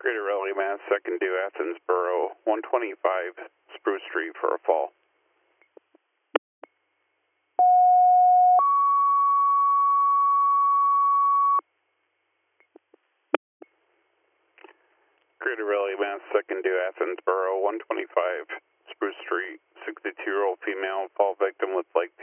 Greater Raleigh, Mass. 2nd due Athens Borough, 125 Spruce Street for a fall. Greater Raleigh, Mass. 2nd due Athens Borough, 125 Spruce Street. 62-year-old female, fall victim with leg